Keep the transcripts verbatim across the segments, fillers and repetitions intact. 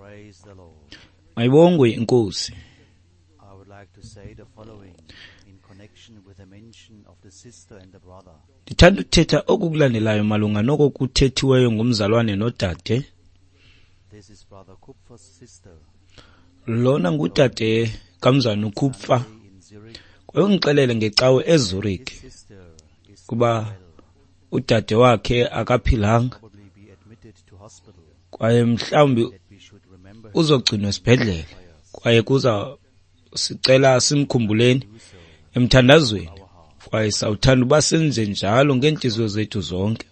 Praise the Lord. Mayibongwe inkosi. I would like to say the following in connection with the mention of the sister and the brother. Ndithanda ukuthetha okukulandelayo malunga noko kuthethiweyo ngumzalwane nodade. This is Brother Kupfer's sister. Lona ngudade kamzana uKupfer. Kwayongixelele ngecawe eZurich kuba udade wakhe akaphilanga kwaye mhlawumbi uzogcinwa esibhedlela kwaye kuza sicela simkhumbuleni emthandazweni kwaye sawuthanda uba senze njalo ngeentliziyo zethu zonke.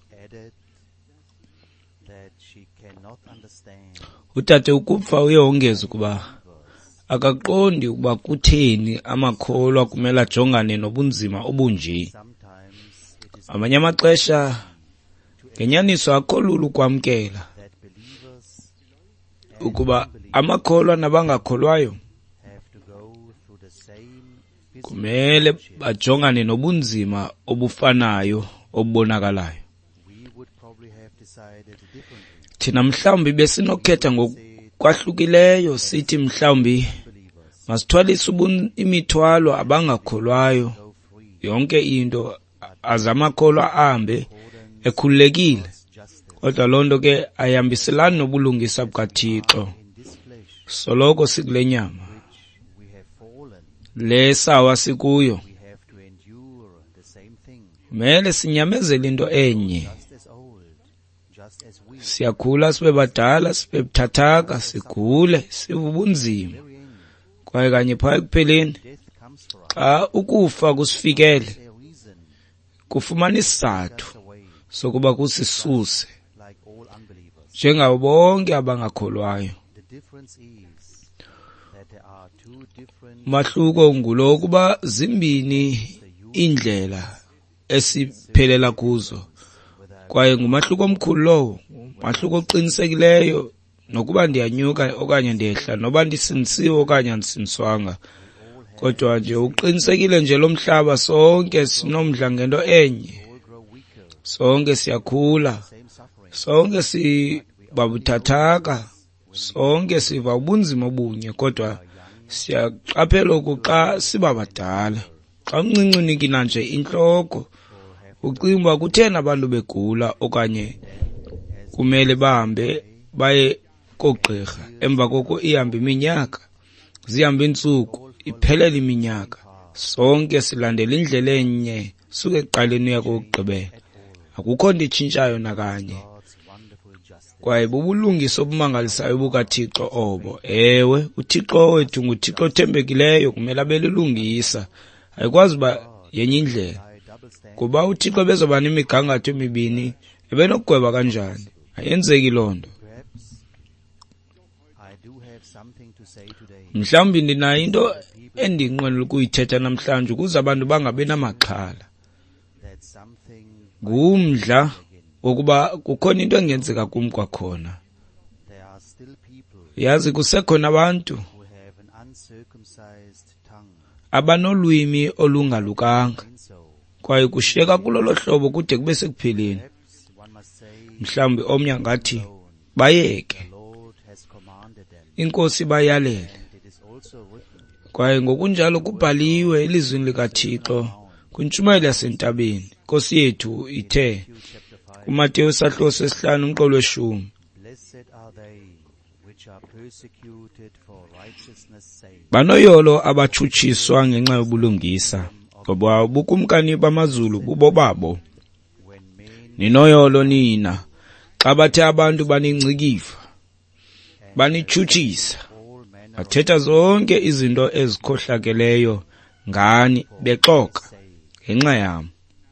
Udade uKupfer uyongeza ukuba akaqondi ukuba kutheni amakholwa kumele ajongane nobunzima obunje. Amanye amaxesha ngenyaniso akho lula ukwamkela ukuba amakholwa nabangakholwayo kumele bajongane nobunzima obufanayo obubonakalayo. Thina mhlawumbi besinokhetha ngokwahlukileyo sithi mhlawumbi masithwalise imithwalo abangakholwayo yonke into azamakholwa ahambe ekhululekile, kodwa loo nto ke ayihambiselani nobulungisa bukaThixo. Soloko sikule nyama le sawa sikuyo, kumele sinyamezele into enye. Siyakhula sibe badala, sibe buthathaka, sigule, sive ubunzima. Kwaye kanye phaya ekupheleni xa ukufa kusifikele kufumana isizathu sokuba kusisuse njengabo bonke abangakholwayo. Umahluko ngulo kuba zimbini indlela esiphelela kuzo, kwaye ngumahluko omkhulu lowo, mahluko oqinisekileyo nokuba ndiyanyuka okanye ndiyehla, noba ndisinisiwe okanye andisiniswanga, kodwa nje uqinisekile nje lo mhlaba sonke sinomdla ngento enye. Sonke siyakhula, sonke sibabuthathaka, sonke siva ubunzima obunye, kodwa siyaqaphela ukuxa sibabadala. Xa umncinci unikina nje intloko ucinga uba kutheni abantu begula okanye kumele bahambe baye koogqirha. Emva koko ihambe iminyaka, zihambe iintsuku, iphelele iminyaka, sonke silandela indlela enye suke ekuqaleni uya kokugqibela. Akukho nto itshintshayo nakanye. Kwaye bubulungisa obumangalisayo bukaThixo obo. Ewe, uThixo wethu nguThixo othembekileyo, kumele abelulungisa, ayikwazi uba yenye indlela. Kuba uThixo bezoba nemigangatho emibini ebenokugweba kanjani? Ayenzeki loo nto. Mhlawumbi ndinayo into endinqwenela ukuyithetha namhlanje ukuze abantu bangabi namaxhala. Ngumdla wokuba kukhona into engenzeka kum kwakhona. Yazi kusekhona abantu abanolwimi olungalukanga, kwaye kushiyeka kulolo hlobo kude kube sekupheleni. Mhlawumbi omnye ngathi bayeke, inkosi bayalele, kwaye ngokunjalo kubhaliwe elizwini likaThixo kwintshumayelo yasentabeni. Inkosi yethu ithe kuMateyu isahluko sesihlanu umqolo weshumi, banoyolo abatshutshiswa ngenxa yobulungisa, ngoba ubukumkani bamazulu bubo babo. Ninoyolo nina xa bathe abantu banincikiva, banitshutshisa, bathetha zonke izinto ezikhohlakeleyo ngani bexoka ngenxa yam.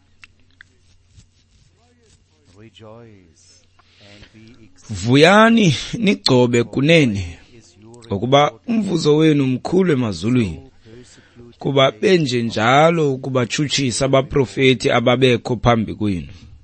Vuyani nigcobe kunene, ngokuba umvuzo wenu mkhulu emazulwini, kuba benje njalo ukubatshutshisa abaprofeti ababekho phambi kwenu.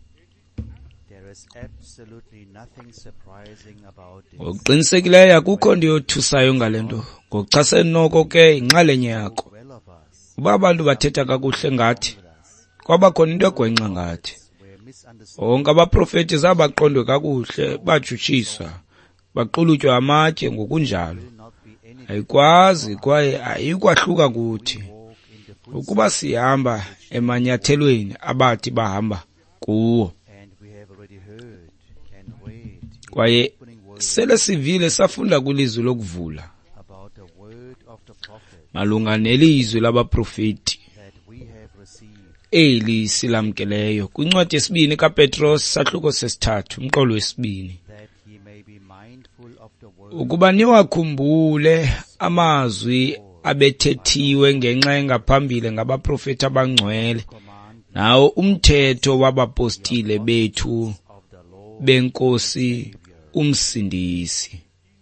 Ngokuqinisekileyo akukho nto yothusayo ngale nto, ngokuchasene noko ke inxalenye yakho. Uba abantu bathetha kakuhle ngathi, kwabakhona into egwenxa ngathi. Onke abaprofeti zabaqondwe kakuhle, batshutshiswa, baqulutywa amatye ngokunjalo. will not be any Ayikwazi kwaye ayikwahluka kuthi walk in the footsteps, ukuba sihamba emanyathelweni abathi bahamba kuwo. and we have already heard and read in Kwaye the opening words sele sivile safunda kwilizwi lokuvula about the word of the prophet malunga nelizwi labaprofeti that we have received, eli silamkeleyo kwincwadi yesibini kaPetros sahluko sesithathu umqolo wesibini, that ye may be mindful of the word ukuba niwakhumbule amazwi abethethiwe ngenxa engaphambili ngabaprofeti abangcwele, command nawo umthetho wabapostile bethu of the Lord. benkosi umsindisi.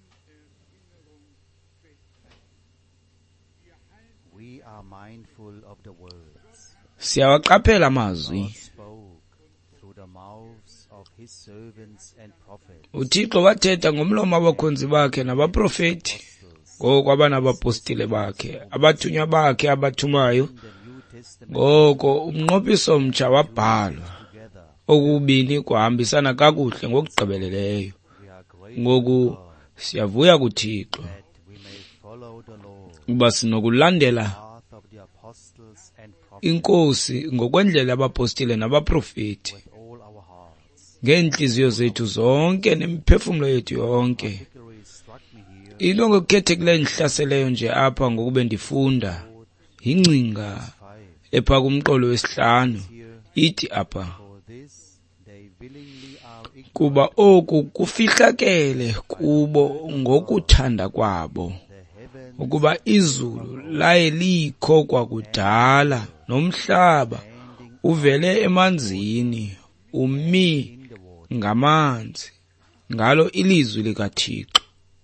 We are mindful of the words Siyawaqaphela amazwi God spoke through the mouths of his servants and prophets, uThixo wathetha ngomlomo wabakhonzi bakhe nabaprofeti, ngoko abanabapostile bakhe abathunywa bakhe abathumayo. in the New Testament Ngoko umnqophiso omtsha wabhalwa, together. okubini kuhambisana kakuhle ngokugqibeleleyo. We are grateful Ngoku God siyavuya kuThixo that we may follow the Lord, ukuba sinokulandela path of the apostles and prophets inkosi ngokwendlela yabapostile nabaprofeti with all our hearts. ngeentliziyo zethu zonke nemiphefumlo yethu yonke. Particularly struck me here Into ngokukhethekileyo endihlaseleyo nje apha ngokube ndifunda yingcinga five. epha kumqolo wesihlanu Here, ithi apha, for this they willingly are ignorant kuba oku kufihlakele kubo ngokuthanda kwabo, the heavens ukuba izulu laye likho kwakudala nomhlaba standing uvele emanzini umi in the water. ngamanzi ngalo ilizwi likaThixo.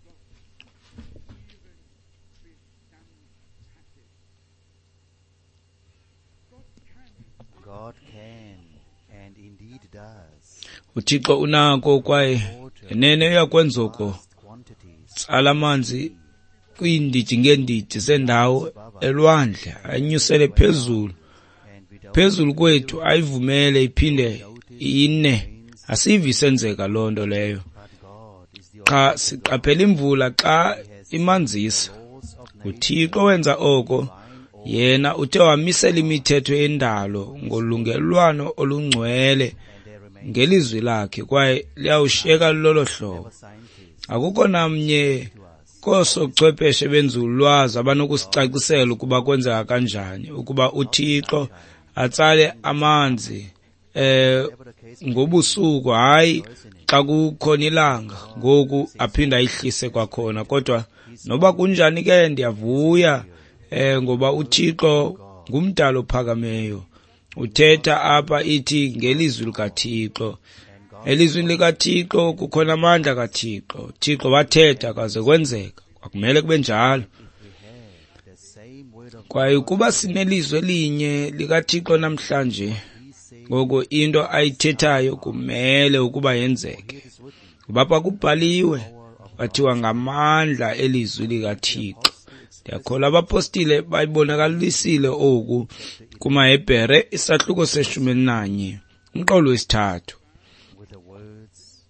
God can and indeed does uThixo unako kwaye enene uyakwenza oko vast quantities tsala amanzi kwiindidi ngeendidi zendawo elwandle anyusele phezulu and without phezulu kwethu ayivumele iphinde ine. Asivi senzeka loo nto leyo, but God is the xa siqaphela imvula xa imanzisa. laws of nature uThixo wenza oko, yena uthe wamisela imithetho yendalo ngolungelwano olungcwele and there remain ngelizwi lakhe, kwaye liyawushiyeka lolo hlobo. scientists Akukho namnye to us koosochwepheshe benzululwazi abanokusicacisela ukuba kwenzeka kanjani ukuba uThixo atsale amanzi eh whatever the case ngobusuku, hayi xa kukhona ilanga ngoku aphinda ayihlise kwakhona. Kodwa noba kunjani ke ndiyavuya eh ngoba uThixo ngumdali ophakameyo. Uthetha apha ithi ngelizwi likaThixo. Elizwini likaThixo kukhona amandla kaThixo. uThixo wathetha kaze kwenzeka, akumele kube njalo. the same word of Kwaye ukuba sinelizwe elinye likaThixo namhlanje, he said ngoko into ayithethayo kumele ukuba yenzeke. is written Bapha kubhaliwe bathiwa ngamandla elizwi likaThixo. Ndiyakholwa abapostile bayibonakalisile oku kumaHebhere isahluko seshumi nanye umqolo wesithathu. with the words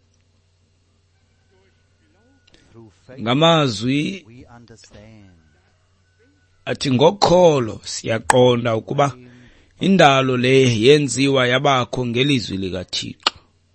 through faith Ngamazwi we understand athi ngokholo siyaqonda ukuba indalo le yenziwa yabakho ngelizwi likaThixo.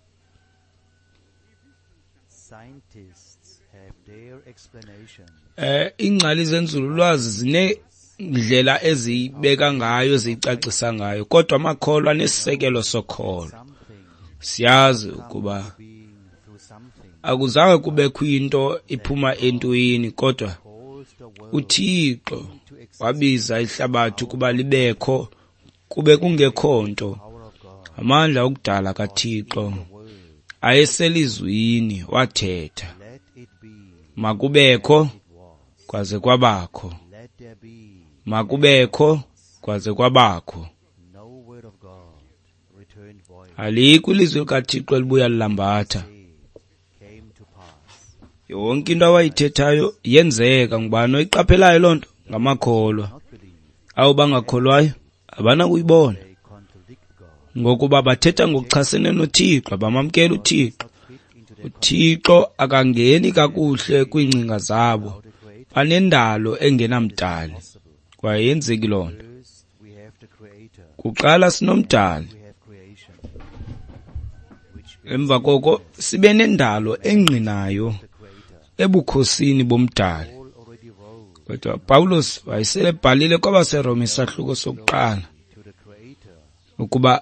scientists have their explanation Eh ingcali zenzululwazi zinendlela ezibeka ngayo zicacisa ngayo, kodwa amakholwa anesekelo sokholo. something Siyazi ukuba being through something akuzange kubekho into iphuma entweni, kodwa calls the world uThixo to existence wabiza ihlabathi ukuba libekho kube kungekho nto. power of God Amandla okudala kaThixo word ayeselizwini wathetha, let it be makubekho it was kwaze kwabakho, let there be makubekho kwaze kwabakho. no word of God returned void Alikho ilizwi likaThixo libuya lilambatha. came to pass Yonke into awayithethayo yenzeka. Ngubani oyiqaphelayo loo nto? Ngamakholwa. not believe Awu bangakholwayo abanakuyibona, they contradict God ngokuba bathetha ngokuchasene noThixo, bamamkela uThixo. not fit into their uThixo akangeni kakuhle kwingcinga zabo banendalo engenamdali kwaye yenzeki loo nto. Kuqala sinomdali, emva koko sibe nendalo engqinayo ebukhosini bomdali. Kodwa Pawulos wayesele bhalile kwabaseRoma isahluko sokuqala ukuba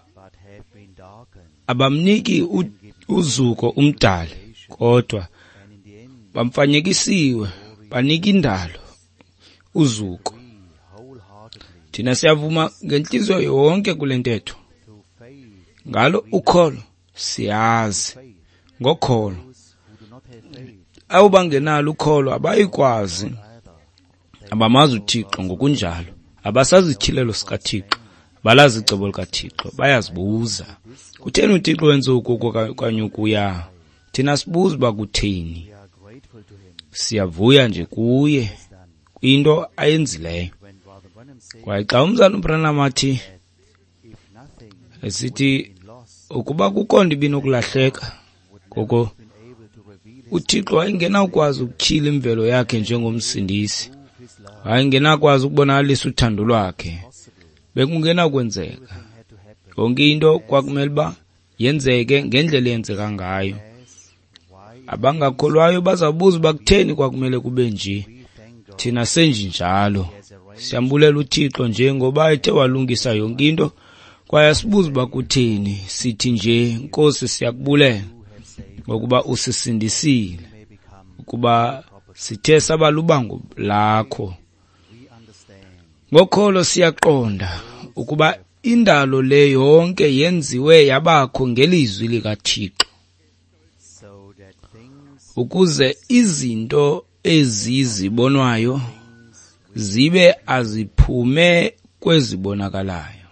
abamniki uzuko umdali, kodwa bamfanyekisiwe banika indalo uzuko. Thina siyavuma ngenhliziyo yonke kule ntetho. Ngalo ukholo siyazi ngokholo. Abo bangenalo ukholo abayikwazi, abamazi uThixo ngokunjalo, abasazityhilelo sikaThixo, balazi icebo likaThixo, bayazibuza. Kutheni uThixo wenza oku okanye ukuya? Thina sibuza uba kutheni. Siyavuya nje kuye kwinto ayenzileyo. Kwaye xa umzali uBranham athi esithi ukuba kukho nto ibinokulahleka, ngoko uThixo wayengenakwazi ukutyhila imvelo yakhe njengomsindisi, wayengenakwazi ukubonakalisa uthando lwakhe, bekungenakwenzeka. Yonke into kwakumele uba yenzeke ngendlela eyenzeka ngayo. Abangakholwayo bazawubuza uba kutheni kwakumele kube nje. Thina senjinjalo siyambulela uThixo nje ngoba ethe walungisa yonke into, kwaye asibuza uba kutheni. Sithi nje Nkosi siyakubulela ngokuba usisindisile, ukuba sithe saba lubango lakho. Ngokholo siyaqonda ukuba indalo le yonke yenziwe yabakho ngelizwi likaThixo, ukuze izinto ezizibonwayo zibe aziphume kwezibonakalayo.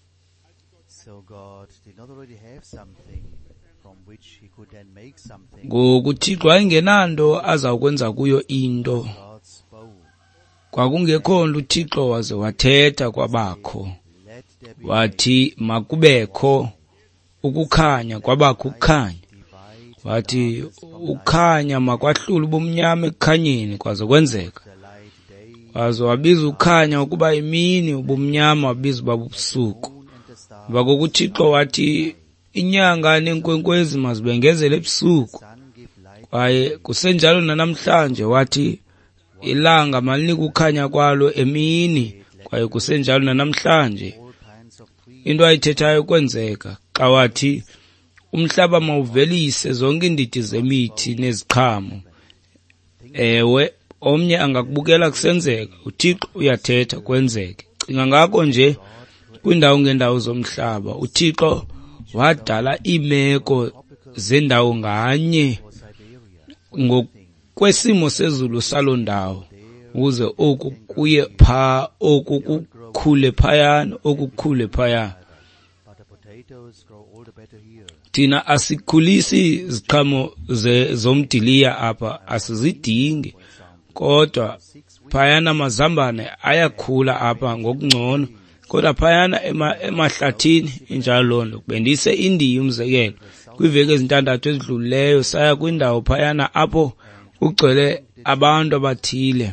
Ngoku uThixo wayengenanto azawukwenza kuyo into. Kwakungekho nto uThixo waze wathetha kwabakho, wathi makubekho ukukhanya, kwabakho ukukhanya. Wathi ukhanya makwahlule ubumnyama ekukhanyeni, kwaze kwenzeka. Waze wabiza ukhanya ukuba imini, ubumnyama wabiza uba bubusuku. Emva koko uThixo wathi inyanga neenkwenkwezi mazibengezele ebusuku, kwaye kusenjalo nanamhlanje. Wathi ilanga malinike ukhanya kwalo emini, kwaye kusenjalo nanamhlanje. Into ayithethayo kwenzeka xa wathi umhlaba mawuvelise zonke iindidi zemithi neziqhamo. Ewe, omnye angakubukela kusenzeka, uThixo uyathetha kwenzeke. Cinga ngako nje kwiindawo ngeendawo zomhlaba, uThixo wadala iimeko zendawo nganye ngokwesimo sezulu saloo ndawo, ukuze oku kuye phaa, oku kukhule phayana, oku kukhule phayana. Thina asikhulisi iziqhamo zomdiliya apha, asizidingi, kodwa phayana amazambane ayakhula apha ngokungcono. Kodwa phayana emahlathini injalo loo nto. Bendise iNdiya umzekelo, kwiiveki ezintandathu ezidlulileyo saya kwindawo phayana apho kugcwele abantu abathile,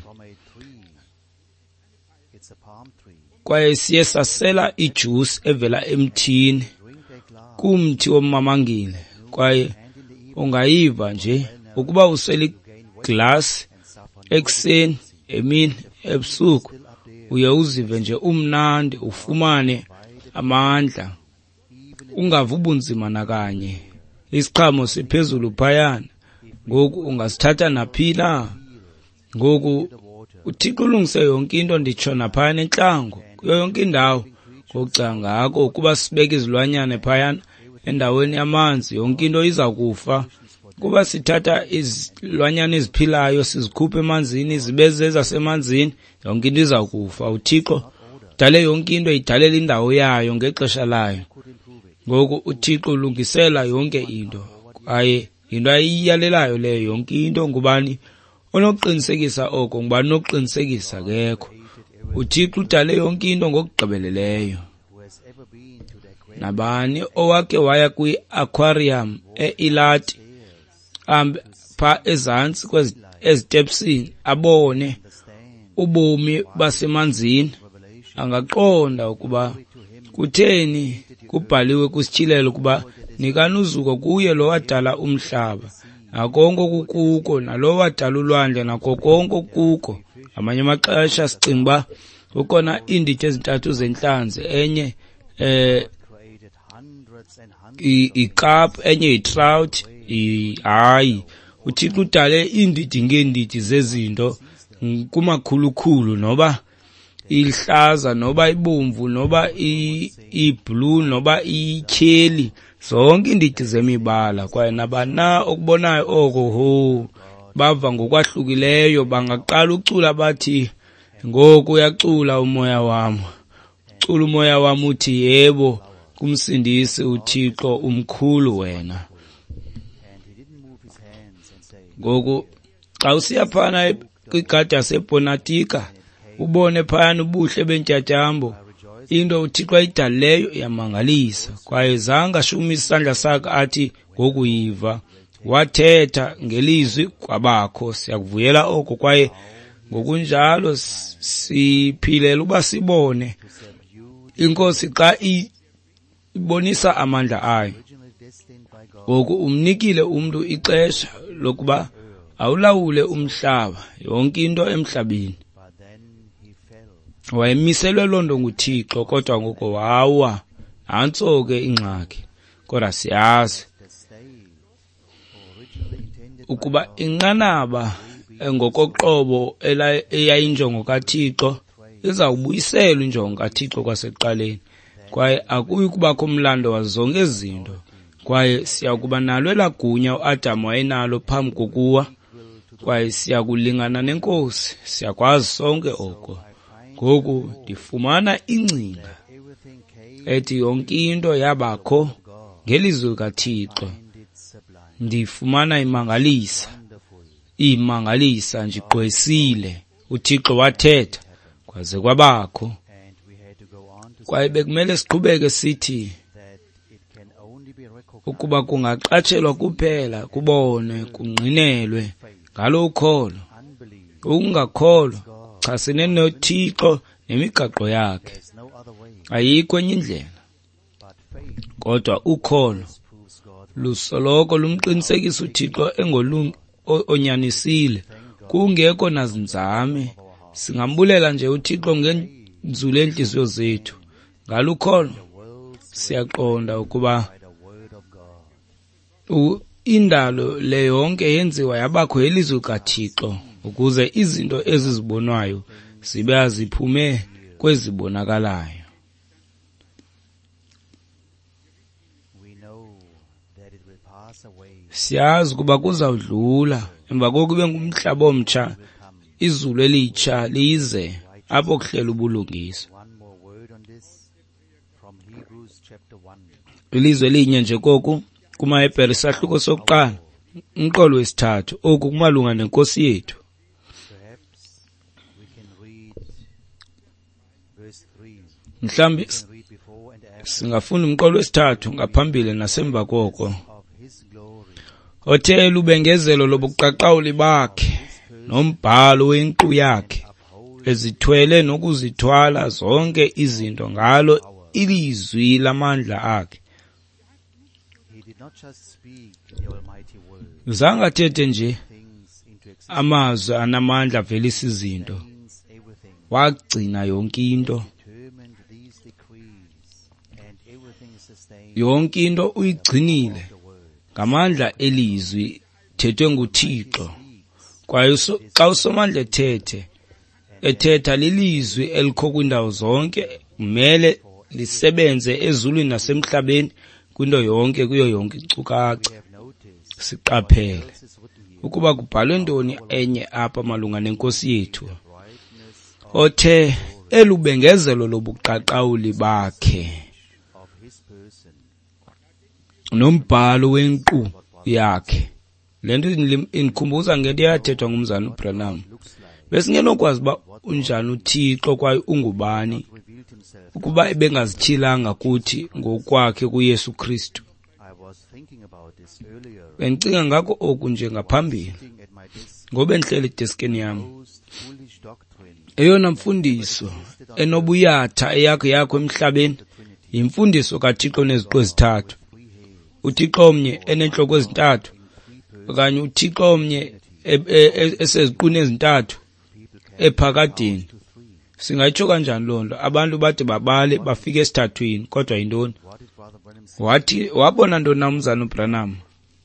kwaye siye sasela ijusi evela emthini, kumthi womamangile. Kwaye ungayiva nje ukuba usela iglasi ekuseni, emini, ebusuku, uye uzive nje umnandi, ufumane amandla, ungavi ubunzima nakanye. Isiqhamo siphezulu phayana, ngoku ungasithatha naphi na. Ngoku uThixo ulungise yonke into, nditsho naphayana entlango, kuyo yonke indawo. Ngokucinga ngako ukuba sibeke izilwanyane phayana endaweni yamanzi, yonke into iza kufa. Kuba sithatha izilwanyane eziphilayo sizikhuphe emanzini, zibe zezasemanzini, yonke into iza kufa. uThixo udale yonke into, idalela indawo yayo ngexesha layo. Ngoku uThixo ulungisela yonke into, kwaye into ayiyalelayo leyo yonke into. Ngubani onokuqinisekisa oko? Ngubani onokuqinisekisa? Kekho. uThixo udale yonke into ngokugqibeleleyo. Nabani owake waya kwi-aquarium e-Ilati ambe pha ezantsi kwezi ezitepsini abone ubomi basemanzini, angaqonda ukuba kutheni kubhaliwe kusitshilelo ukuba nikanuzuko kuye lo wadala umhlaba nakonke kukuko, nalo wadala ulwandle nako konke kuko. Amanye amaxesha sicinga uba kukhona iindidi ezintathu zentlanzi, enye eh ikap, enye itrout. Hayi, uThixo udale iindidi ngeendidi zezinto kumakhulukhulu, noba ihlaza noba ibomvu noba iblue noba ityheli, zonke iindidi zemibala. Kwaye nabana okubonayo oko ho bava ngokwahlukileyo, bangaqala ucula bathi ngoku uyacula umoya wam, ucula umoya wam uthi yebo kumsindisi uThixo umkhulu wena. Ngoku xa usiya phana kwigadi yaseBonatika ubone phayana ubuhle bentyatyambo, into uThixo ayidalileyo iyamangalisa. Kwaye zange ashumise isandla sakhe athi ngokuyiva, wathetha ngelizwi kwabakho. Siyakuvuyela oko, kwaye ngokunjalo siphilela uba sibone inkosi xa ibonisa amandla ayo. Ngoku umnikile umntu ixesha lokuba awulawule umhlaba, yonke into emhlabeni. Wayemiselwe loo nto nguThixo, kodwa ngoku wawa. Nantso ke ingxaki. Kodwa siyazi ukuba inqanaba ngokoqobo eyayinjongo kaThixo izawubuyiselwa injongo kaThixo kwasekuqaleni, kwaye akuyi kubakho umlando wazo zonke izinto. Kwaye siyakuba nalo elagunya uAdam wayenalo phambi kokuwa, kwaye siyakulingana nenkosi, siyakwazi sonke oko. Ngoku ndifumana ingcinga ethi yonke into yabakho ngelizwi likaThixo. Ndifumana imangalisa, imangalisa nje igqwesile. uThixo wathetha kwaze kwabakho. Kwaye bekumele siqhubeke sithi ukuba kungaqatshelwa kuphela kubone kungqinelwe ngalo ukholo. Ukungakholwa chasene noThixo nemigaqo yakhe, ayikho enye indlela. Kodwa ukholo lusoloko lumqinisekisa uThixo engolungi onyanisile, kungekho nazinzame. Singambulela nje uThixo ngenzulu enhliziyo zethu. Ngalukholo siyaqonda ukuba indalo le yonke yenziwa yabakho ilizwi likaThixo, ukuze izinto ezizibonwayo zibe aziphume kwezibonakalayo. Siyazi ukuba kuzawudlula, emva kokube ngumhlaba omtsha, izulu elitsha lize apho kuhlela ubulungisa. Ilizwe linye nje koku kumaHebhere isahluko sokuqala umqolo wesithathu, oku kumalunga nenkosi yethu. Mhlawumbi singafunda umqolo wesithathu ngaphambili nasemva koko. Othe lubengezelo lobuqaqawuli bakhe nombhalo wenkqu yakhe, ezithwele nokuzithwala zonke izinto ngalo ilizwi lamandla akhe. Zangathethe nje amazwi anamandla velisa izinto, wagcina yonke into. Yonke into uyigcinile ngamandla elizwi thethwe nguThixo. Kwaye xa usomandla ethethe, ethetha lilizwi elikho kwindawo zonke, kumele lisebenze ezulwini nasemhlabeni kwinto yonke, kuyo yonke inkcukacha. Siqaphele ukuba kubhalwe ntoni enye apha malunga nenkosi yethu, othe elubengezelo lobuqaqawuli bakhe nombhalo wenkqu yakhe. Le nto indikhumbuza ngento yathethwa ngumzana uBranham. Besingenokwazi uba unjani uThixo kwaye ungubani ukuba ebengazithilanga kuthi ngokwakhe kuYesu Kristu. this earlier, bendicinga ngako oku nje ngaphambili sitting at my desk, ngobe ndihleli edeskini yami. most foolish doctrine, Eyona mfundiso enobuyatha eyakho yakho emhlabeni yimfundiso kaThixo neziqu ezithathu. uThixo omnye enenhloko ezintathu okanye uThixo omnye eseziquni ezintathu ephakadini. Singayitsho kanjani lonto? Abantu bathi babale bafike esithathwini, kodwa yintoni? what did Brother Branham say? Wathi wabona ntoni na umzana uBranham?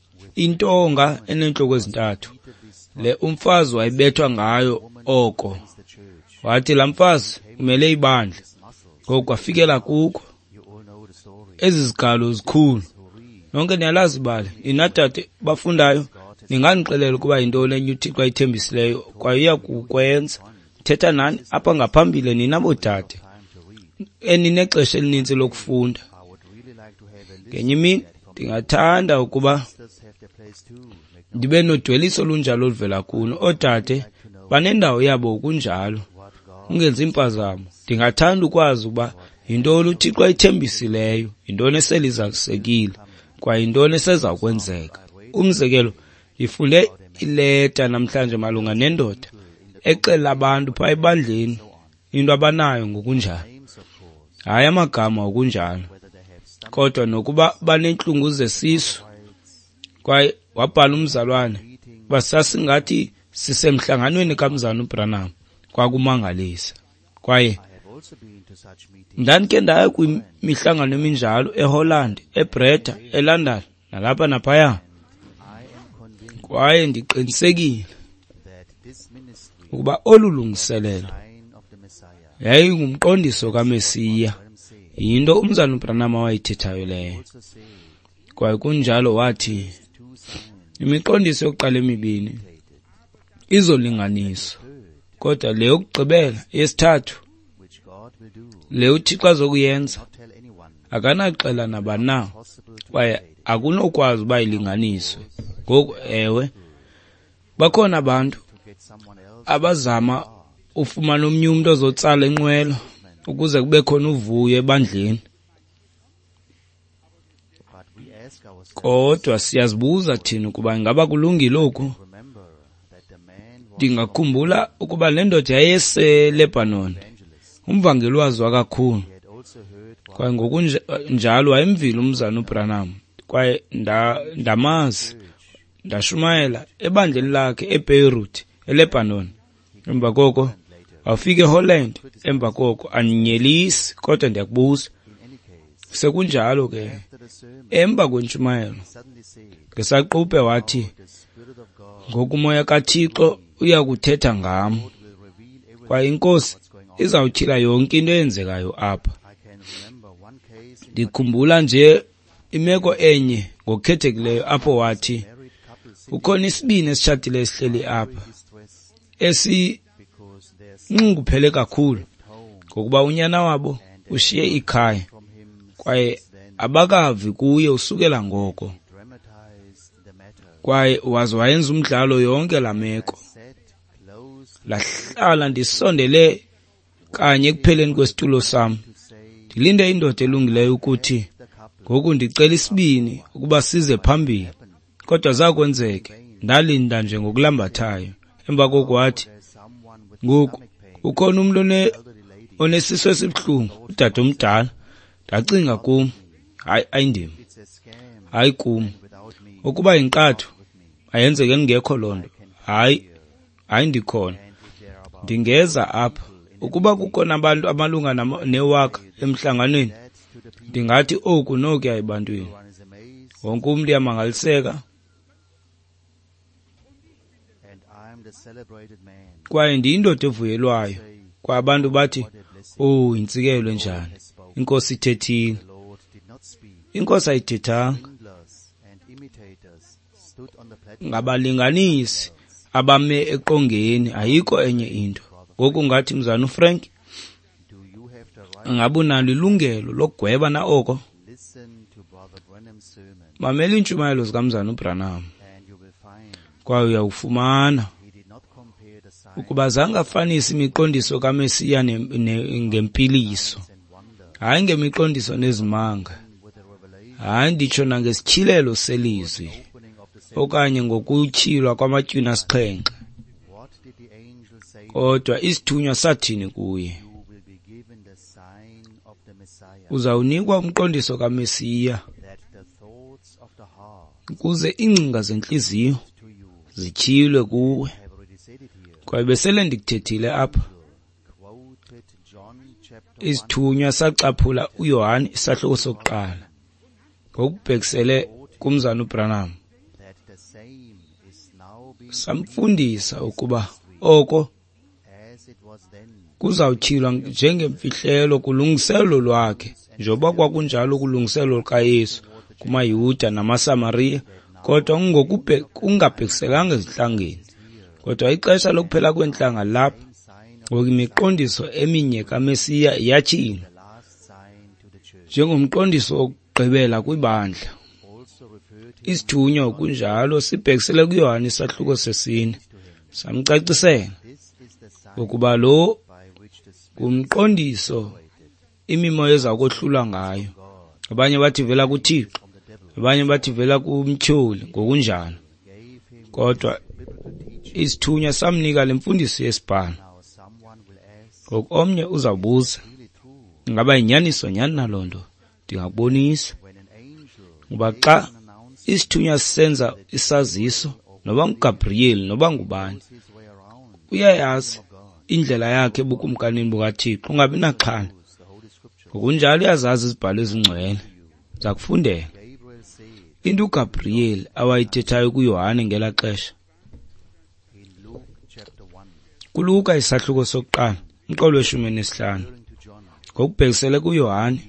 Intonga enenhloko ezintathu. Le umfazi wayebethwa ngayo oko. The church, Wathi la mfazi umele ibandla. Ngoku kwafikela kukho you all know the story. ezi zigalo zikhulu. Nonke niyalazi bali, inadade bafundayo ninganixelela ukuba yintoni enye uThixo ayithembisileyo kwaye uyakukwenza. Thetha nani apha ngaphambili nina bodade Time to read. eninexesha elininzi lokufunda. I would really like to have a list Ngenye imini ndingathanda ukuba sisters have their place too. Make no ndibe nodweliso olunjalo oluvela kuno. Oodade banendawo yabo kunjalo. what God Ungenzi impazamo. Ndingathanda ukwazi ukuba yintoni uThixo ayithembisileyo, yintoni eselizakusekile, kwaye yintoni eseza kwenzeka. Umzekelo, ndifunde ileta namhlanje malunga nendoda ecela abantu phaa ebandleni into abanayo ngokunjalo. names, of course, Hayi amagama okunjalo, whether they have stomach kodwa nokuba banentlungu zesisu. Kwaye wabhala umzalwane basasingathi sisemhlanganweni kamzana uBranham. Kwakumangalisa. Kwaye I have also been to such meetings. ndandike ndaya kwimihlangano eminjalo eHolland, eBreda, eLondon nalapha naphaya. I am convinced Kwaye ndiqinisekile that this ministry, ukuba olu lungiselelo sign of the Messiah, yayingumqondiso kaMesiya. Branham said, Yinto umzana uBranham awayithethayo leyo. also said, Kwaye kunjalo wathi two signs imiqondiso yokuqala emibini izolinganiswa, kodwa le yokugqibela yesithathu which God will do, le uThixo azokuyenza not tell anyone, akanaxela nabani na, possible to kwaye relate it, akunokwazi uba ilinganiswe. Ngoku ewe bakhona abantu to get someone else abazama ufumana omnye umuntu ozotsala inqwelo ukuze kube khona uvuyo ebandleni. but we ask ourselves, Kodwa siyazibuza thina ukuba ingaba kulungile oku. remember that the man was Ndingakhumbula ukuba le ndoda yayeselebanon, evangelist. umvangeli waziwa kakhulu, He had also heard what kwaye ngokunjalo wayemvile umzana uBranham, kwaye nda- ndamazi ndashumayela ebandleni lakhe eBeirut eLebanon. Emva koko wafika eHolland. Emva koko aninyelisi, kodwa ndiyakubuza, in any case, sekunjalo ke after the sermon, emva kwentshumayelo suddenly said, ngesaquphe wathi, the Spirit of God ngoku umoya kaThixo uyakuthetha ngam, will reveal everything kwaye inkosi what's going on. izawutyhila yonke into eyenzekayo apha. I can remember one case in Ndikhumbula nje imeko enye ngokukhethekileyo apho wathi married couple sitting ukhona isibini esitshatileyo esihleli apha distress because their son esinxunguphele kakhulu home ngokuba unyana wabo ushiye ikhaya, from him kwaye since then abakavi kuye usukela ngoko, dramatized the matter, kwaye waze wayenza umdlalo yonke laa meko. sat close Lahlala ndisondele kanye ekupheleni kwesitulo sam, to say ndilinde indoda elungileyo ukuthi the couple ngoku ndicela isibini ukuba size phambili, kodwa zakwenzeka ndalinda nje ngokulambathayo. Emva koko wathi, there's someone with ngoku stomach pain, ukhona umuntu one- elderly lady, onesisu esibuhlungu, udade omdala. Ndacinga kum, hayi ayindim, it's a scam hayi kum, without me, ukuba yinkqatho with me, ayenzeke ndingekho loo nto. Hayi, hayi ndikhona, and if there are about ndingeza apha. Ukuba kukhona abantu amalunga nama- newaka emhlanganweni, that to the people, ndingathi oku nokuya ebantwini. one is amazed, Wonke umntu uyamangaliseka, and I'm the celebrated man. kwaye ndiyindoda evuyelwayo. Say, Kwaye abantu bathi, what a blessing, oh intsikelo njani, has spoken. inkosi ithethile. The Lord did not speak. Inkosi ayithethanga. Swindlers and imitators stood on the platform. Ngabalinganisi abame eqongeni, ayikho enye into. Ngoku ngathi mzana uFrank, Do you have the right ngabe unalo ilungelo lokugweba na oko? to listen to Brother Branham's sermon, Mamela intshumayelo zikamzana uBranham, and you will find kwaye uyawufumana he did not compare the signs ukuba zangafanisi imiqondiso kaMesiya ne- ne- ngempiliso, and wonder hayi ngemiqondiso nezimanga, with the revelation hayi nditsho nangesitshilelo selizwi okanye ngokutshilwa kwamatyuna asixhenxe. Kodwa isithunywa sathini kuye? Uzawunikwa umqondiso kaMesiya ukuze iingcinga zenhliziyo zityhilwe kuwe. Kwaye besele ndikuthethile apha, isithunywa sacaphula uYohane isahluko sokuqala ngokubhekisele kumzana uBranham. Samfundisa ukuba oko kuzawutyhilwa njengemfihlelo kulungiselo lwakhe, njengoba kwakunjalo kulungiselo lukaYesu kumaYuda namaSamariya, kodwa kungabhekiselanga ezintlangeni. Kodwa ixesha lokuphela kweentlanga lapha, ngoku imiqondiso eminye kaMesiya yatyhilwa njengomqondiso wokugqibela kwibandla. Isithunywa kunjalo sibhekisele kuYohane isahluko sesine, samcacisela ukuba lo ngumqondiso imimoya eza kohlulwa ngayo. Abanye bathi vela kuThixo, abanye bathi vela kumtyholi, ngokunjalo. Kodwa isithunywa samnika le mfundiso yesibhalo. Ngoku omnye uzawubuza, ingaba yinyaniso nyani naloo nto? Ndingakubonisa. Ngoba xa isithunywa sisenza isaziso, noba nguGabriyeli noba ngubani, uyayazi indlela yakhe ebukumkanini bukaThixo, ungabi naxhala. Ngokunjalo uyazazi izibhalo ezingcwele, za kufundela into uGabriyeli awayithethayo kuYohane ngelaa xesha. Kuluka isahluko sokuqala, umqolo weshumi nesihlanu, ngokubhekisele kuYohane,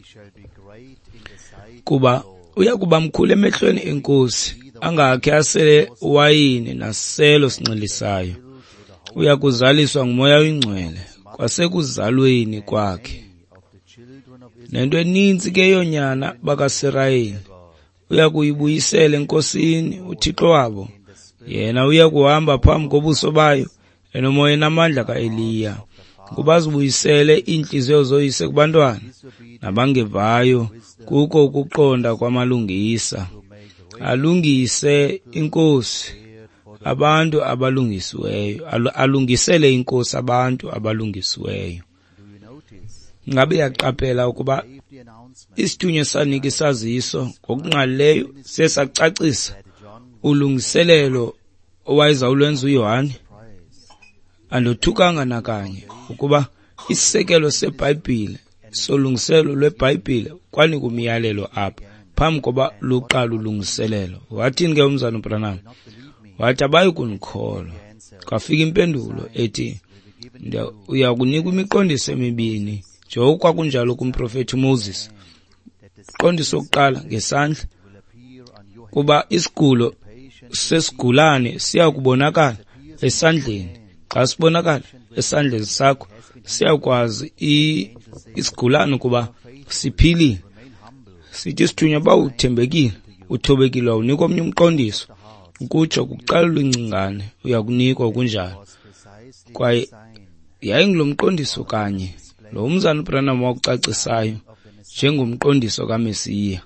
kuba uya kuba mkhulu emehlweni enkosi, angakhe asele uwayini naselo sinxilisayo. Uya kuzaliswa ngumoya oyingcwele kwasekuzalweni kwakhe. Nento eninzi ke yonyana bakaSirayeli uya kuyibuyisela enkosini uThixo wabo. Yena uya kuhamba phambi kobuso bayo enomoya namandla kaEliya, kuba azibuyisele iintliziyo zoyise kubantwana nabangevayo, kuko ukuqonda kwamalungisa. Alungise inkosi abantu abalungisiweyo, alungisele inkosi abantu abalungisiweyo. Ngabe yaqaphela ukuba isithunywa sanika isaziso ngokungqalileyo sesacacisa ulungiselelo owayezawulwenza uYohane. Andothukanga nakanye ukuba isisekelo seBhayibhile, solungiselo lweBhayibhile, kwanika umyalelo apha phambi koba luqala ulungiselelo. Wathini ke umzana uBranham? Wathi abayi kunikholwa. Kwafika impendulo ethi, uya kunikwa imiqondiso emibini, njengoba kwakunjalo kumprofethi uMoses. Iqondiso yokuqala ngesandla, kuba isigulo sesigulane siya kubonakala esandleni. Xa sibonakala esandleni sakho, siyakwazi isigulane ukuba siphilile. Sithi isithunywa ba uthembekile, uthobekile, unikwa omnye umqondiso, ukutsho kuqala lwingcingane uya kunikwa kunjalo. Kwaye yayingulo mqondiso kanye lo umzana uBranham wakucacisayo njengomqondiso kaMesiya.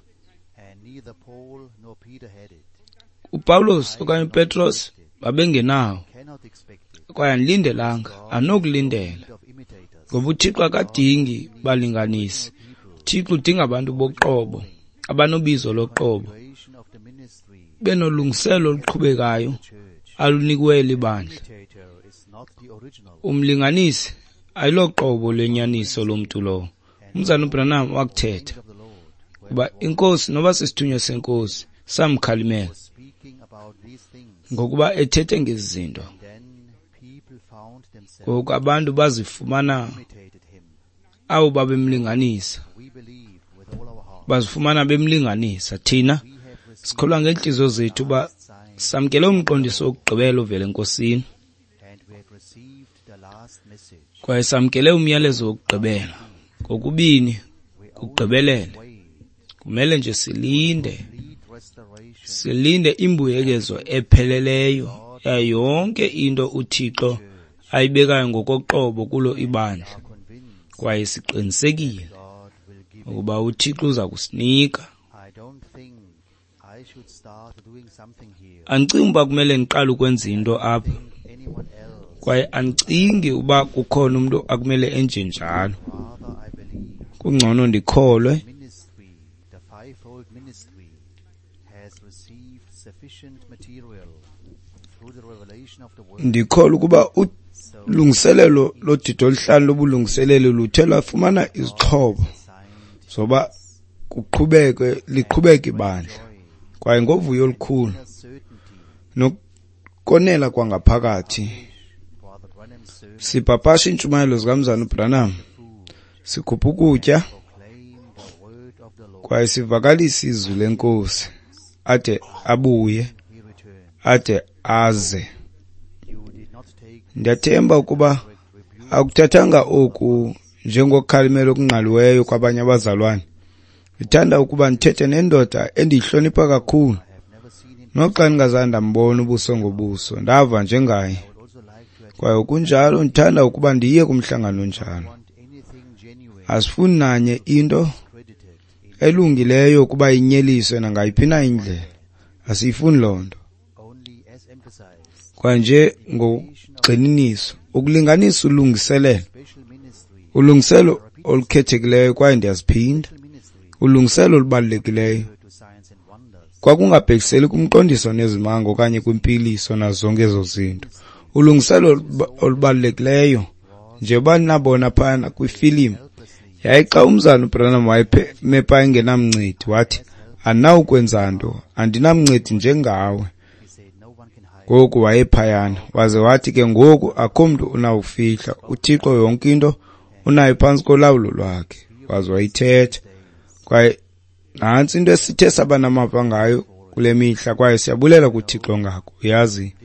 uPawulos okanye uPetros babengenawo, kwaye andilindelanga, anokulindela, ngoba uThixo akadingi balinganisi. uThixo udinga abantu boqobo, abanobizo loqobo, benolungiselo oluqhubekayo alunikiweyo libandla. Umlinganisi ayiloqobo lwenyaniso lomntu lowo. Umzana uBranham wakuthetha kuba inkosi, noba sisithunywa senkosi, samkhalimela ngokuba ethethe ngezi zinto. Ngoku abantu bazifumana, abo babemlinganisa bazifumana bemlinganisa. Thina sikholwa ngenhliziyo zethu uba samkele umqondiso wokugqibela ovela enkosini, kwaye samkele umyalezo wokugqibela. Kokubini kugqibelele, kumele nje silinde, silinde imbuyekezo epheleleyo yayo yonke into uThixo ayibekayo ngokoqobo kulo ibandla, kwaye siqinisekile ukuba uThixo uza kusinika should start doing something here. andicingi uba kumele ndiqale ukwenza into apha Anyone else, kwaye andicingi uba kukhona umuntu akumele enje njalo rather I believe kungcono ndikholwe ministry, the fivefold ministry, has received sufficient material through the revelation of the word. ndikholwa ukuba ulungiselelo lodidi oluhlanu lobulungiselelo luthe lwafumana izixhobo zoba kuqhubeke liqhubeke ibandla kwaye ngovuyo olukhulu nokonela kwangaphakathi sipapasha intshumayelo zikamzana uBranham, sikhupha ukutya kwaye sivakalisa izwi lenkosi ade abuye ade aze. Ndiyathemba ukuba akuthathanga oku njengokukhalimela okungqaliweyo kwabanye abazalwane. Ngithanda ukuba ndithethe nendoda endiyihlonipha kakhulu. Noxa ndingazange ndambona ubuso ngobuso, ndava njengaye. Kwaye kunjalo ndithanda ukuba ndiye kumhlangano onjalo. Asifuni nanye into elungileyo ukuba inyeliswe nangayiphi na indlela. Asiyifuni loo nto. Kwaye nje ngokugxininiso, ukulinganisa ulungiselelo. Ulungiselo olukhethekileyo kwaye ndiyaziphinda. Ulungiselo olubalulekileyo. Kwakungabhekiseli kumqondiso nezimanga okanye kwimpiliso nazo zonke ezo zinto. Ulungiselo olubalulekileyo njengoba nabona phana kwifilimu yayixa umzana uBranham wayeme pha engenamncedi wathi andinawukwenza nto, andinamncedi njengawe. Ngoku wayephayana waze wathi ke ngoku akho mntu unawufihla, uThixo yonke into unayo phansi kolawulo lwakhe. Waze wayithetha kwaye nantsi into esithe saba namava ngayo kule mihla kwaye siyabulela kuThixo ngako. Uyazi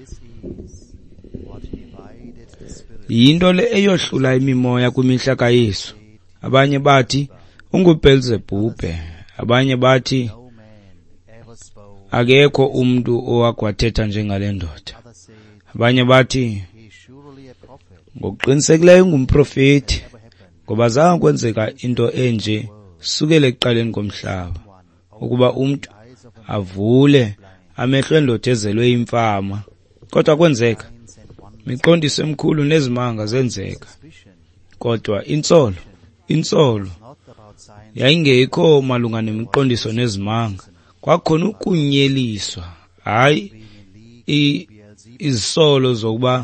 yinto le eyohlula imimoya kwimihla kaYesu. Abanye bathi unguBeelzebubhe, abanye bathi akekho umuntu owagwathetha njengale ndoda, abanye bathi ngokuqinisekileyo ngumprofeti ngoba zange kwenzeka into enje sukela ekuqaleni komhlaba, ukuba umuntu avule amehlo endoda ezelwe imfama. Kodwa kwenzeka miqondiso emkhulu nezimanga zenzeka, kodwa insolo insolo yayingekho malunga nemiqondiso nezimanga. Kwakhona ukunyeliswa, hayi izisolo zokuba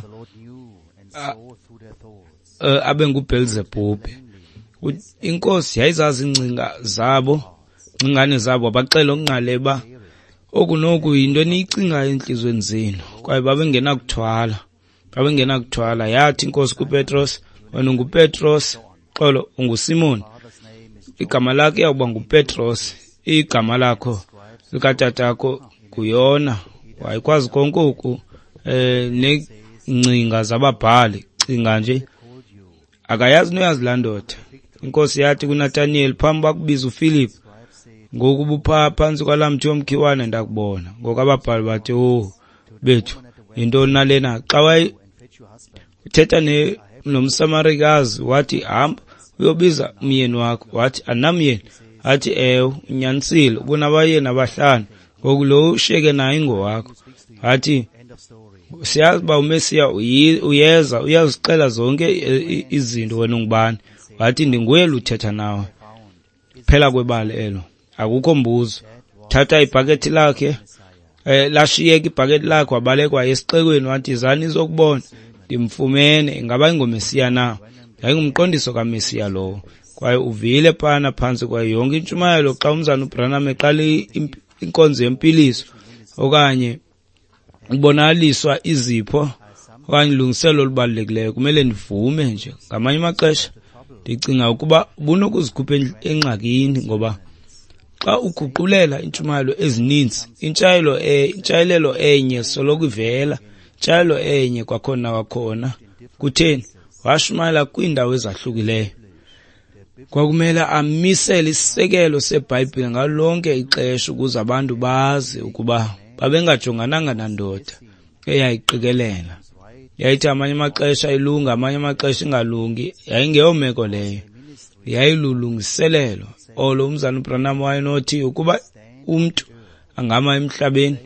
abe nguBeelzebubhe. Inkosi yayizazi ingcinga zabo, ingane zabo, abaxela okungqaleba okunoku yinto eniyicingayo enhlizweni zenu, kwaye babengenakuthwala babengenakuthwala. Yathi inkosi kuPetros, wena nguPetros, xolo unguSimoni, igama lakhe yakuba nguPetros, igama lakho likatatakho nguYona. Wayikwazi konke oku eh nengcinga zababhali, cinga nje akayazi noyazi laa ndoda. Inkosi yathi kuNathaniel, phambi bakubiza uPhilip, ngoku bupha phansi kwalaa mthi womkhiwane ndakubona. Ngoku ababhali bathi oh bethu yintoni nalena. Xa waye uthetha ne nomsamarikazi wathi hamba uyobiza umyeni wakho, wathi anamyeni, athi ewe unyanisile ubunabayeni abahlanu, ngoku lo ushiyeke naye ingowakho. Wathi siyazi uba uMesiya uyeza uyazixela zonke izinto, wena ungubani? Wathi ndinguye luthetha nawe. Phela kwebali elo, akukho mbuzo. Thatha ibhakethi lakhe, eh lashiyeka ibhakethi lakhe wabalekwa esixekweni, wathi zani izokubona ndimfumene ingaba ingomesiya na. Yayingumqondiso kaMesiya lowo. Kwaye uvile phana phansi kwaye yonke intshumayelo xa umzana uBranham eqale inkonzo yempiliso okanye ubonaliswa izipho okanye ilungiselo olubalulekileyo, kumele ndivume nje. Ngamanye amaxesha ndicinga ukuba ubunokuzikhupha engxakini, ngoba xa uguqulela intshumayelo ezininzi, intshayelo e intshayelelo enye soloko ivela, intshayelo enye kwakhona kwakhona kutheni washumayela kwiindawo ezahlukileyo. Kwakumele amisele isisekelo seBhayibhile ngalonke ixesha ukuze abantu bazi ukuba babengajongananga nandoda eyayiqikelela. Yayithi amanye amaxesha ilunga, amanye amaxesha ingalungi. Yayingeyomeko leyo, yayilulungiselelo olo umzana uBranham wayenothi ukuba umntu angama emhlabeni,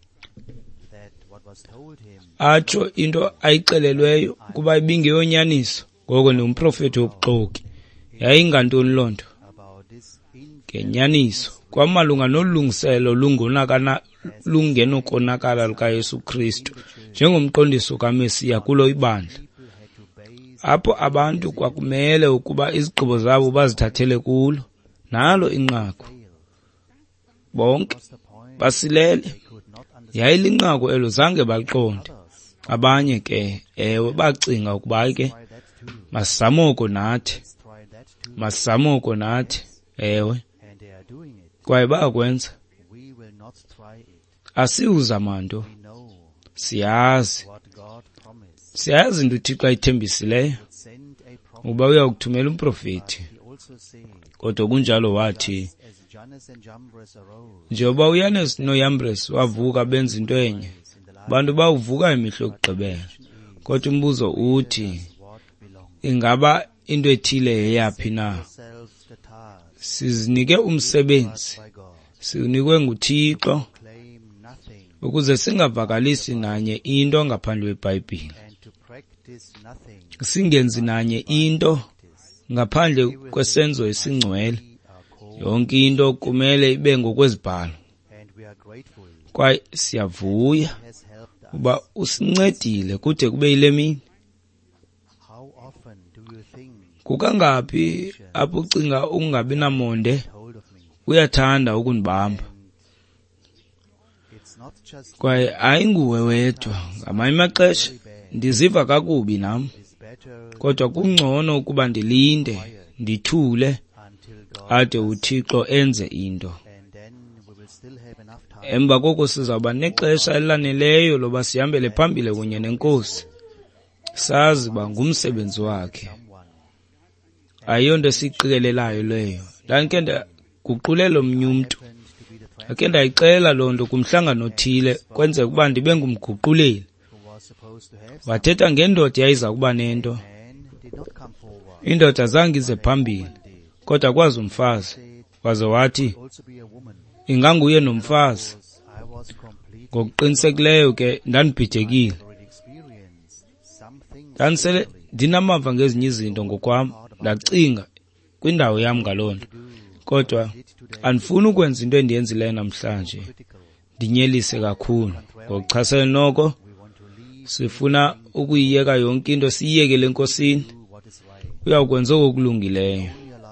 atsho into ayixelelweyo kuba ibingeyonyaniso, ngoko ni umprofeti wobuxoki. Yayingantoni loo nto? Ngenyaniso kwamalunga nolungiselo lungonakana lungenokonakala lukaYesu Kristu njengomqondiso kaMesiya kulo ibandla, apho abantu kwakumele ukuba izigqibo zabo bazithathele kulo, nalo inqaku. Bonke basilele. Yayilinqaku elo, zange baliqonde. Abanye ke ewe bacinga ukuba ke masamoko nathi, masamoko nathi, ewe, kwaye bayakwenza. Asiwuzama nto, siyazi siyazi into uThixo ayithembisileyo uba uyakuthumela umprofeti. Kodwa kunjalo wathi, njengoba uYanes noYambres wavuka benza into enye, abantu bawuvuka imihlo yokugqibela. Kodwa umbuzo uthi, ingaba into ethile yeyaphi na? Sizinike umsebenzi, siunikwe nguThixo, ukuze singavakalisi nanye into ngaphandle kweBhayibhile, singenzi nanye into ngaphandle kwesenzo esingcwele. Yonke into kumele ibe ngokwezibhalo. Kwaye siyavuya uba usincedile kude kube yile mini. Kukangaphi apho ucinga ukungabi namonde uyathanda ukundibamba? Kwaye ayinguwe wedwa. Ngamanye amaxesha ndiziva kakubi nam, kodwa kungcono ukuba ndilinde, ndithule ade uThixo enze into. Emva koko sizawuba nexesha elaneleyo loba sihambele phambili kunye nenkosi, sazi uba ngumsebenzi wakhe. Ayiyonto esiqikelelayo leyo. Ndandike ndaguqulela omnye umntu, ndake ndayixela loo nto kumhlangano othile kwenzeka ukuba ndibe ngumguquleli. Wathetha ngendoda yayiza kuba nento. Indoda zange ize phambili, kodwa kwazi umfazi, waze wathi inganguye nomfazi. Ngokuqinisekileyo ke ndandibhidekile. Ndandisele ndinamava ngezinye izinto ngokwam, ndacinga kwindawo yam ngaloo nto. Kodwa andifuni ukwenza into endiyenzileyo namhlanje, ndinyelise kakhulu. Ngokuchasene noko, sifuna ukuyiyeka yonke into, siyiyekele enkosini. Uyawukwenza okulungileyo.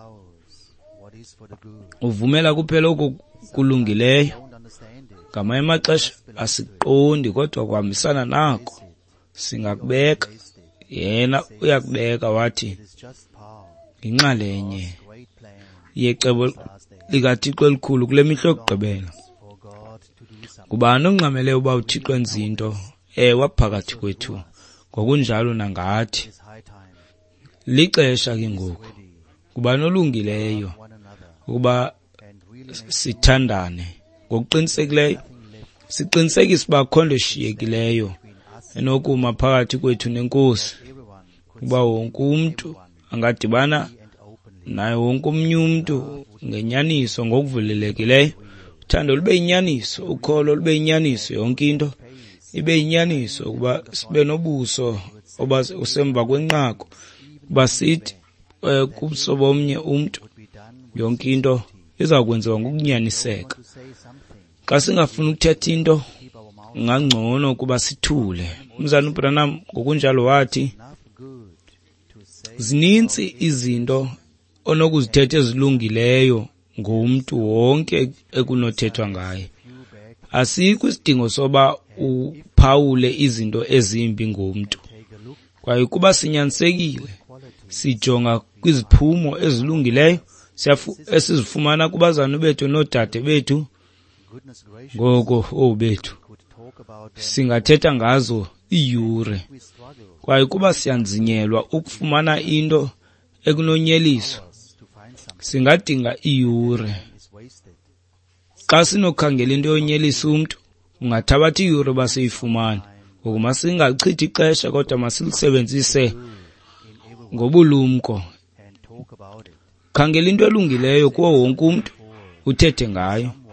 Uvumela kuphela okulungileyo. Ngamanye amaxesha asiqondi, kodwa kuhambisana nako singakubeka. Yena uyakubeka, wathi inxalenye yecebo likaThixo elikhulu kule mihla yokugqibela. Ngubani ongxamele uba uThixo enza into? Ewe, phakathi kwethu. Ngokunjalo nangathi. Lixesha ke ngoku. Ngubani olungileyo ukuba sithandane ngokuqinisekileyo, siqinisekise uba akho nto eshiyekileyo enokuma phakathi kwethu nenkosi, uba wonke umntu angadibana naye, wonke omnye umntu ngenyaniso, ngokuvulelekileyo. Uthando lube inyaniso, ukholo lube inyaniso, yonke into ibe inyaniso, ukuba sibe nobuso oba usemva kwenqaku, uba sithi eh, kubuso bomnye umntu yonke into iza kwenziwa ngokunyaniseka. Xa singafuni ukuthetha into, ngangcono kuba sithule. Umzana uBranham ngokunjalo wathi, zinintsi izinto onokuzithetha ezilungileyo ngumntu wonke ekunothethwa ngaye. Asikho isidingo soba uphawule izinto ezimbi ngumntu. Kwaye kuba sinyanisekile, sijonga kwiziphumo ezilungileyo esizifumana kubazana bethu noodade bethu, ngoko owu bethu, singathetha ngazo iiyure. Kwaye kuba siyanzinyelwa ukufumana into ekunonyeliso, singadinga iiyure. Xa sinokhangela into yonyelisa umntu, ungathabatha iiyure basiyifumana. Ngoku masingachithi ixesha, kodwa masilisebenzise ngobulumko. Khangela into elungileyo kuwo wonke umntu, uthethe ngayo.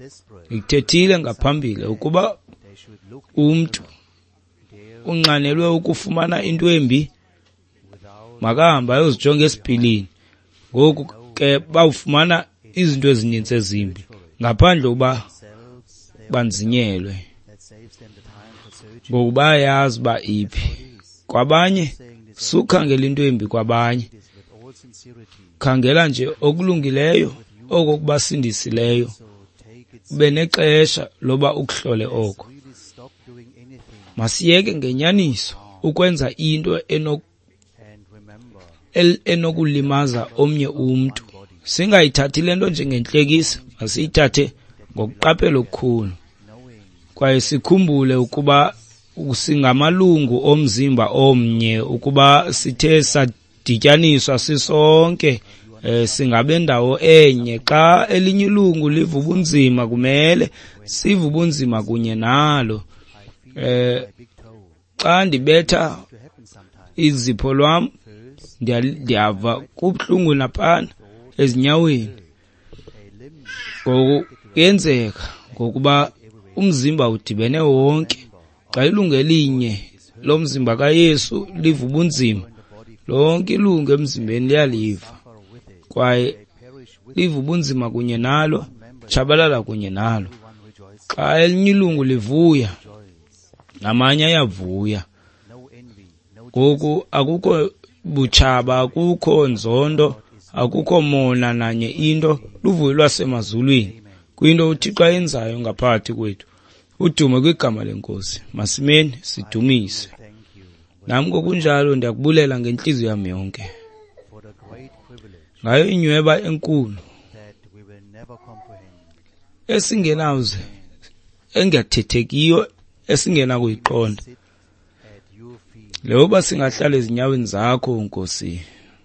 desperate, ngikuthethile ngaphambili ukuba they should look umuntu there unxanelwe ukufumana into embi without makahamba ayozijonga esibhilini. Ngoku ke bawufumana izinto ezininzi ezimbi ngaphandle uba themselves. They banzinyelwe, that saves them the time for surgery. ngoku bayayazi uba iphi. Kwabanye Saying this sukhangela into embi, kwabanye is with all sincerity. khangela nje okulungileyo oko kubasindisileyo. So take it Ube nexesha loba ukuhlole oko. really stop doing anything Masiyeke ngenyaniso ukwenza into eno and remember el- enokulimaza omnye umntu. Singayithathi lento njengenhlekisa, masiyithathe ngokuqaphela okukhulu. knowing Kwaye sikhumbule ukuba singamalungu omzimba omnye, ukuba sithe sadityaniswa sisonke eh, singabe ndawo enye. Xa elinye ilungu liva ubunzima, kumele sive ubunzima kunye nalo. Eh, my big toe xa ndibetha to happen sometimes. izipho lwam First, ndiya- ndiyava kubuhlungu naphana ezinyaweni. a limb is Ngoku kuyenzeka ngokuba umzimba udibene wonke. Xa ilungu elinye lomzimba kaYesu liva ubunzima, the body lonke ilungu emzimbeni liyaliva, far with it. kwaye They perish with liva ubunzima kunye nalo, tshabalala kunye nalo. one rejoice. Xa elinye ilungu livuya, Rejoice. namanye ayavuya. No envy, no Ngoku akukho butshaba, akukho nzondo, akukho mona nanye into. Luvuyo lwasemazulwini kuyinto uThixo ayenzayo ngaphakathi kwethu. Udume kwigama lenkosi. Masimeni sidumise. thank you Nami ngokunjalo ndiyakubulela ngenhliziyo yami yonke for the great privilege ngayo inyweba enkulu that we will never comprehend. esingenawuze, engathethekiyo, esingena kuyiqonda. Sit at your feet Leyoba singahlala ezinyaweni zakho Nkosi,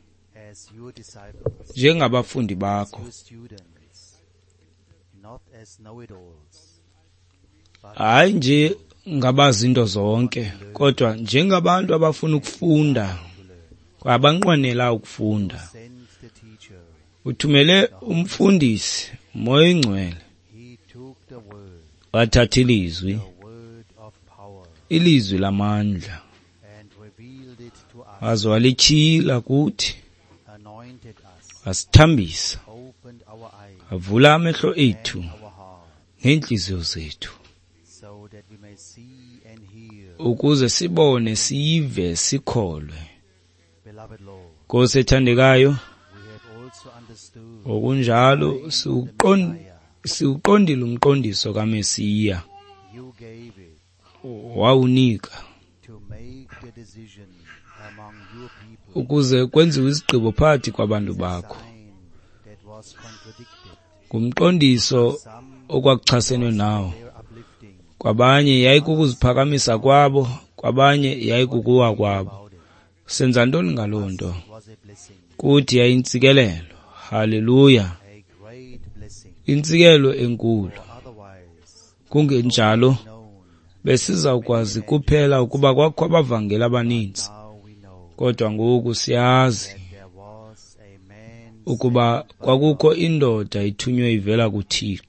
as your disciples, njengabafundi bakho, your students, not as know-it-alls, but hayi nje ngabazinto zonke, kodwa njengabantu abafuna ukufunda, kwabanqwenela ukufunda. send the teacher. Uthumele umfundisi, Moya Ingcwele, He took the word, wathatha ilizwi, the word of power, ilizwi lamandla, and revealed it to us, waze walitshila kuthi, anointed us, wasithambisa, opened our eyes wavula amehlo ethu and our hearts, ngeentliziyo zethu, so that we may see and hear. ukuze sibone, sive, sikholwe. Beloved Lord, Nkosi ethandekayo, we have also understood ngokunjalo siwuqon- siwuqondile umqondiso kaMesiya, you gave it wawunika to make the decision among your people, ukuze kwenziwe izigqibo phakathi kwabantu a bakho. sign that was contradicted. Ngumqondiso Some okwakuchasenwe nawo. their uplifting Kwabanye yayikukuziphakamisa kwabo, kwabanye yayikukuwa kwabo. about it Senza ntoni ngaloo nto? was a blessing, Kuthi yayintsikelelo. Haleluya. a great blessing. Intsikelo enkulu. Otherwise, Kungenjalo known, besizawukwazi kuphela ukuba kwakho abavangeli abaninzi. now we know Kodwa ngoku siyazi that there was a man, ukuba kwakukho indoda ithunywe ivela kuThixo,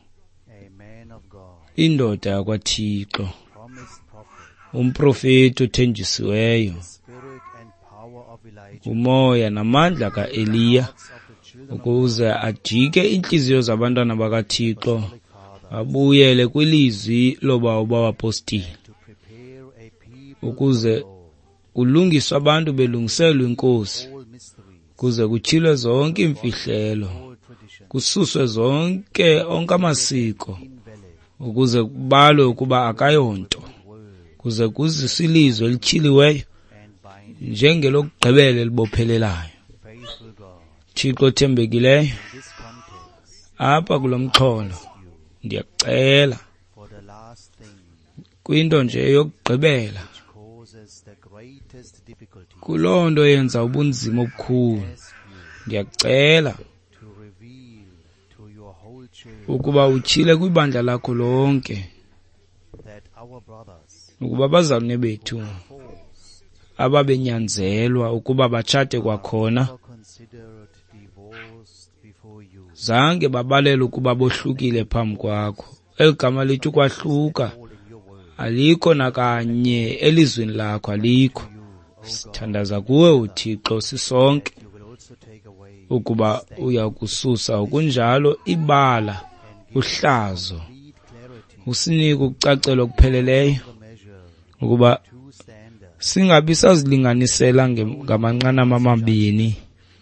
a man of God, indoda yakwaThixo, promised prophet, umprofeti othenjisiweyo, spirit and power of Elijah, umoya namandla kaEliya, of the children of ukuze ajike inhliziyo zabantwana bakaThixo, the Father, abuyele kwilizwi lobawo bawapostile, to prepare a people ukuze of the Lord, kulungiswe abantu belungiselwe inkosi, all mysteries, kuze kutyhilwe zonke imfihlelo, all tradition, kususwe zonke onke amasiko, invalid ukuze kubalwe ukuba akayonto, word, kuze kuziswe ilizwi elityhiliweyo and bind njengelokugqibela elibophelelayo. faithful God. Thixo othembekileyo, In this context, apha kulo mxholo you ndiyakucela for the last thing kwinto nje yokugqibela, which causes the greatest difficulty, kuloo nto yenza ubunzima obukhulu, ask you ndiyakucela to reveal to your whole church ukuba utyhile kwibandla lakho lonke, that our brothers ukuba abazalwane bethu forced ababenyanzelwa ukuba batshate kwakhona, or considered divorced before before you. zange babalela ukuba bohlukile phambi kwakho. Eligama lithi ukwahluka All in your word. alikho nakanye elizweni lakho, alikho. Sithandaza kuwe uThixo sisonke You will also take away ukuba uyakususa okunjalo ibala uhlazo, complete clarity, usinike ukucacelwa okupheleleyo the measure, ukuba two standards. singabi sazilinganisela nge- ngamanqanama amabini,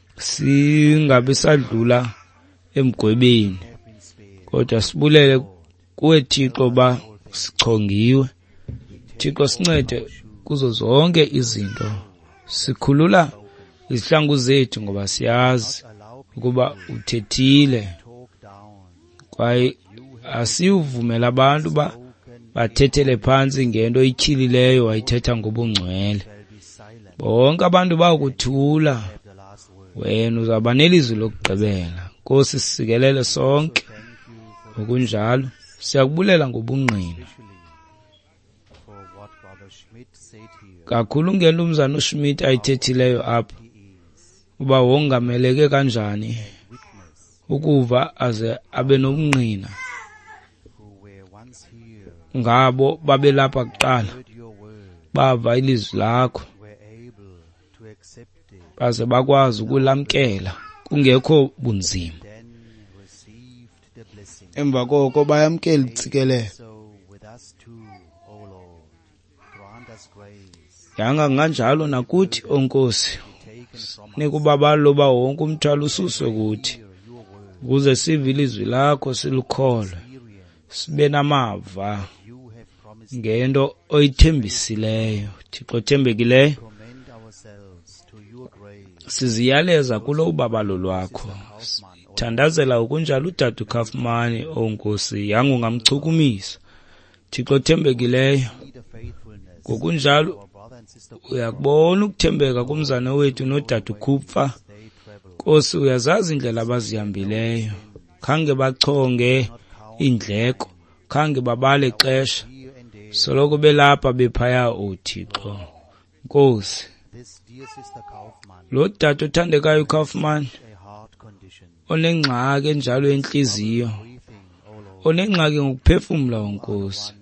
singabi sadlula emgwebeni, Have been spared. kodwa sibulele kuwe Thixo ba sichongiwe. Thixo sincede kuzo zonke izinto, sikhulula izihlangu zethu ngoba siyazi Allow people ukuba uthethile, talk down. kwaye asiyuvumela abantu ba Spoken bathethele phansi ngento ityhilileyo wayithetha ngobungcwele. shall be silent. Bonke abantu bakuthula, Have the last word. wena uzaba nelizwi lokugqibela. Nkosi sikelele sonke Thank you for ngokunjalo, siyakubulela ngobungqina especially for what Brother Schmidt said here. kakhulu ngento umzana uSchmidt ayithethileyo apha, He is uba wongameleke kanjani witness ukuva aze abe nobungqina who were once here, ngabo babelapha kuqala, heard your word, bava ilizwi lakho, were able to accept it, baze bakwazi ukulamkela kungekho bunzima. then received the blessing. Emva koko bayamkela itsikelelo. So with us too, O Lord, grant us grace, Yanga kanjalo nakuthi onkosi, taken from us, nikubabalo ba wonke umthwalo ususwe kuthi, hear your word, ukuze sive ilizwi lakho silukholwe, experience sibe namava you have promised. ngento oyithembisileyo. Thixo thembekileyo, Commend ourselves to your grace. siziyaleza kulo ubabalo lwakho. Kaufman, O Thandazela ukunjalo uDade uKaufman onkosi, yanga ungamchukumisa. Thixo thembekileyo, need of faithfulness. ngokunjalo Our brother and sister, uyakubona ukuthembeka kumzana wethu noDade uKhupfa. they travel. Nkosi uyazazi indlela abazihambileyo, khange bachonge indleko, khange babale ixesha, Here and there, soloko belapha bephaya uThixo. Nkosi, this dear sister Kaufman, lo dade othandekayo uKaufman a heart condition, onengxaki enjalo yenhliziyo, breathing, O Lord, onengxaki ngokuphefumula onkosi,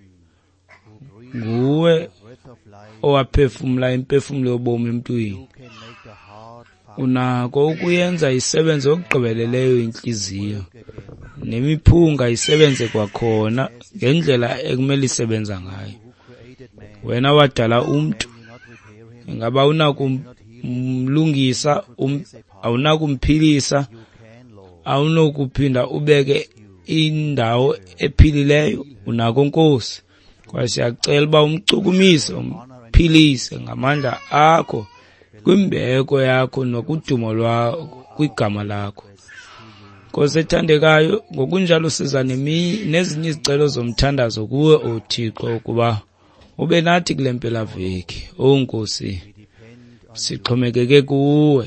who breathe nguwe breath of life, owaphefumula imphefumulo yobomi emntwini. who can make the heart fast Unako ukuyenza isebenze okugqibeleleyo inhliziyo, again. nemiphunga isebenze kwakhona ngendlela ekumele isebenza ngayo. Who created man, Wena wadala umuntu, will you not repair him? ingaba unakumlungisa, um, awunakumphilisa, You can, Lord. awunokuphinda ubeke indawo ephilileyo. Unako Nkosi, kwaye siyacela uba umchukumise, umphilise ngamandla akho, kwimbeko yakho nokudumo lwakho, kwigama lakho. Nkosi ethandekayo, ngokunjalo siza nemi- nezinye izicelo zomthandazo kuwe oThixo ukuba ube nathi kule mpelaveki. O Nkosi, sixhomekeke kuwe.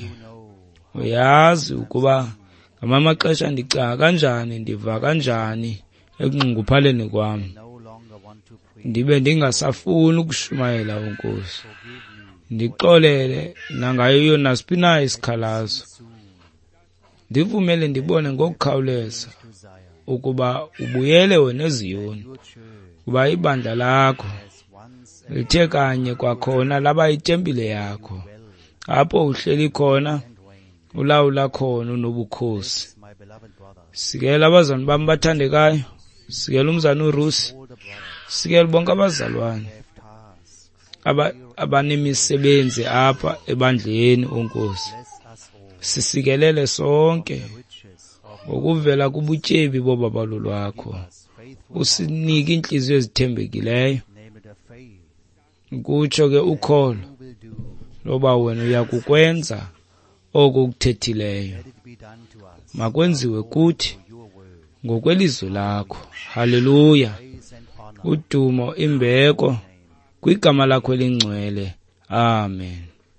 Uyazi ukuba ngamanye amaxesha ndicinga kanjani, ndiva kanjani ekunxunguphaleni kwam, No longer want to preach. ndibe ndingasafuni ukushumayela uNkosi. Forgive me. Ndixolele nangayo nasiphi na isikhalazo, Soon ndivumele ndibone ngokukhawuleza to Zion. ukuba ubuyele wena eZiyoni, Your church kuba ibandla lakho has once and lithe kanye kwakhona laba itempile yakho, well apho uhleli khona and reigned. ulawula khona unobukhosi. My beloved brothers, Sikela abazalwane bami bathandekayo, sikela umzana uRusi, all the brothers sikela bonke abazalwane have tasks. aba abanemisebenzi apha ebandleni onkosi. Bless us all. Sisikelele sonke Riches of ngokuvela kubutyebi bobabalo lwakho. us, faithful, Usinike inhliziyo ezithembekileyo, name it a faith. ukutsho ke ukholo Who will do? loba wena uyakukwenza oko ukuthethileyo. Let it be done to us. Makwenziwe kuthi Your word, ngokwelizwi lakho. Haleluya. praise and honor. Udumo, imbeko kwigama lakho elingcwele. Amen.